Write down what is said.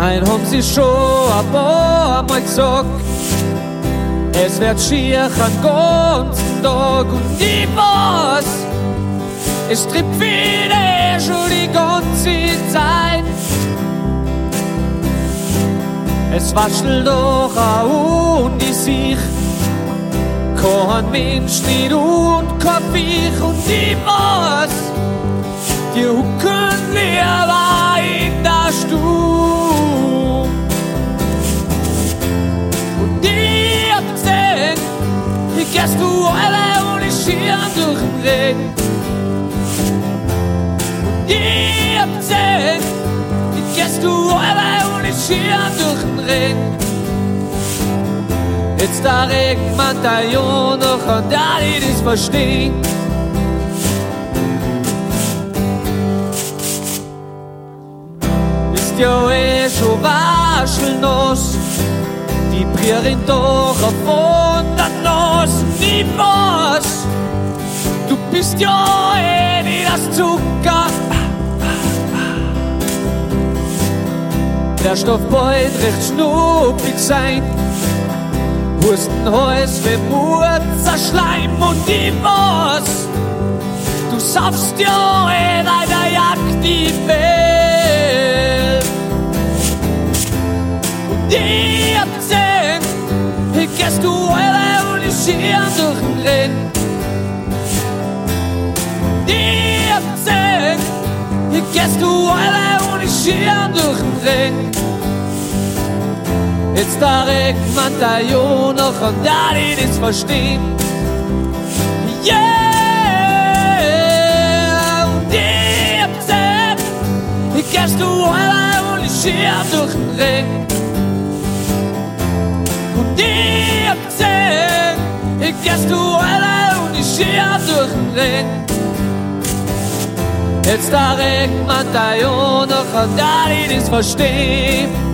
Ein haben sie schon ein paar Mal gesagt, es wird schier einen ganzen Tag und ich weiß, es trifft viele schon die ganze Zeit. Es waschelt doch auch und ich sich kein Mensch nicht und kein Viech und ich weiß, die hucken lieber in der Stube. Und ich hab gesehen, wie gehst du alle ohne Schirm durch den Regen. Und ich hab gesehen, wie gehst du alle ohne Schirm durch den Regen. Jetzt da Regen man da ja noch an da die das verstehen. Ist ja eh schon waschelnass, die Prierin doch von der Nase. Die Maus, du bist ja eh nicht das Zucker. Der Stoff bald recht schnuppig sein, Hustenhäus für Murzerschleim und die Maus. Du saufst ja eh leider Jagd die Welt. Und ich hab gesehen, wie gehst du alle ohne Schirm durch den Regen. Ich hab gesehen, wie gehst du alle ohne Schirm durch den Regen. Jetzt da regt man da ja noch an da die das verstehen. Yeah! Und ich hab gesehen, wie gehst du alle ohne Schirm durch den Regen. Und ich hab gesehen, wie gehst du alle ohne Schirm durch den Regen. Jetzt da regt man da ja noch an da die das verstehen.